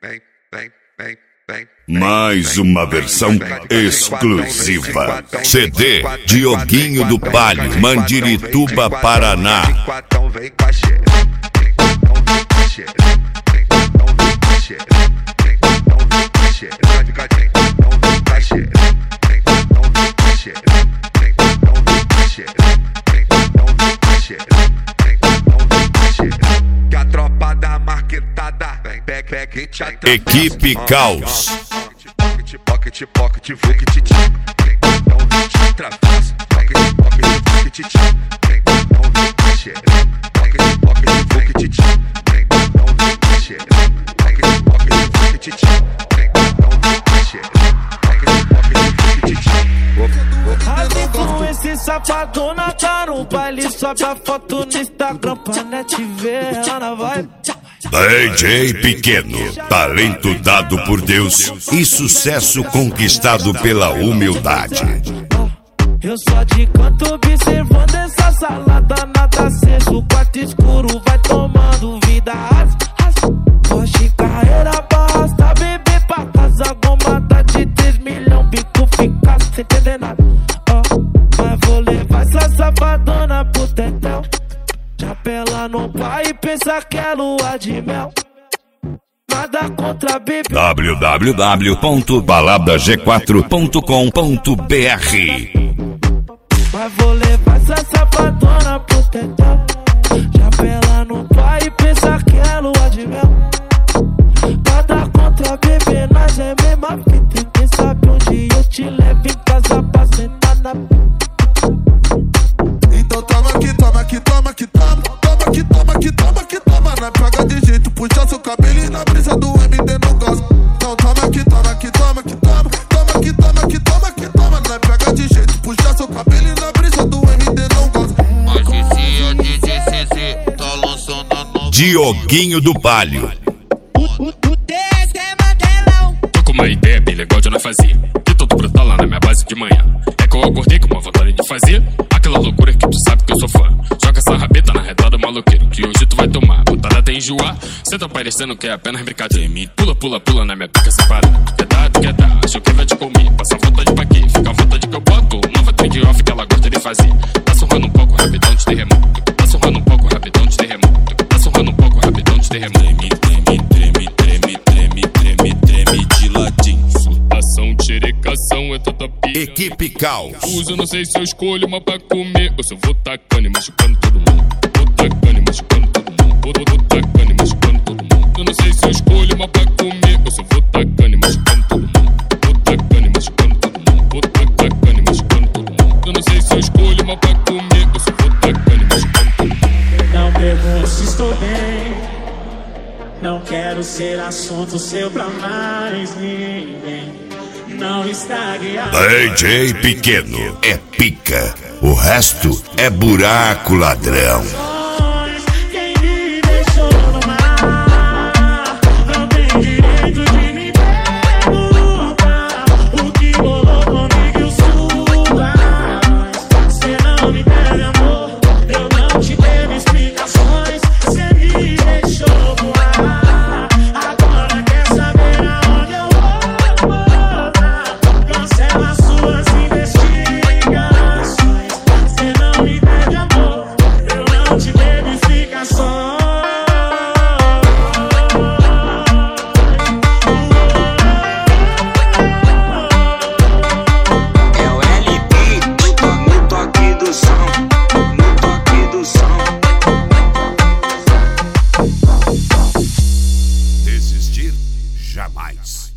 Mais uma versão exclusiva. CD Dioguinho do Palio, Mandirituba, Paraná. Equipe Caos. Esse safadona tá no baile, sobe a foto no Instagram pra net ver, ela vai. DJ Pequeno, talento dado por Deus e sucesso conquistado pela humildade. Eu só de canto observando essa salada, nada aceso, quarto escuro vai tomando vida. Porsche, carreira, basta beber pra casa, gomada de 3 milhões, bico fica sem entender nada. Mas vou levar essa safadona pro tetel. Chapela no pai e pensa que é lua de mel. Nada contra bebê. www.baladag4.com.br. Mas vou levar essa safadona pro tetel. Chapela no pai e pensa que é lua de mel. Nada contra bebê, nós é mesma fita. Quem sabe onde eu te levo em casa pra sentar na. Então toma aqui, toma aqui, toma aqui, toma. Toma aqui, toma aqui, toma aqui, toma. Não pega de jeito, puxa seu cabelo e na brisa do MD não gosta. Então toma aqui, toma aqui, toma aqui, toma. Toma aqui, toma aqui, toma aqui, toma. Não pega de jeito, puxa seu cabelo e na brisa do MD não gosta. Dioguinho do Palio. Tô com uma ideia bem legal de nós fazer. Que todo brutal lá na minha base de manhã. É que eu acordei com uma vontade de fazer aquela loucura que tu sabe que eu sou fã. Joga essa rabeta na redada maloqueiro, que hoje tu vai tomar botada até enjoar. Cê tá parecendo que é apenas brincadeira. Pula, pula, pula na minha pica sem parar. Tu quer dar, achou que vai te comer. Passa vontade pra quê? Fica à vontade que eu boto. Nova trend off que ela gosta de fazer. Tá surrando um pouco, rapidão de terremoto. Tá surrando um pouco, rapidão de terremoto. Tá surrando um pouco, rapidão de terremoto. Treme de ladinho. Surtação, xerecação, é toda pira. Equipe Caos. Eu não sei se eu escolho uma pra comer ou se eu vou tacando e machucando todo mundo. Vou tacando e machucando todo mundo. Vou tacando e machucando todo mundo. Eu não sei se eu escolho uma pra comer ou se eu vou tacando e machucando todo mundo. Vou tacando e machucando todo mundo. Vou tacando e machucando todo mundo. Eu não sei se eu escolho uma pra comer ou se eu vou tacando e machucando todo mundo. Não pergunto se estou bem. Não quero ser assunto seu pra mais ninguém. Não estague a DJ Pequeno é pica, o resto é buraco, ladrão. quem me deixou no mar. Não tem direito de me perguntar o que rolou comigo e o sua. Cê não me deve amor, eu não te devo explicações. Cê me deixou voar. Agora quer saber aonde eu vou? Cancela suas investigações. Cê não me deve amor, eu não te devo explicações. É o LP no toque do som, no toque do som. Desistir jamais.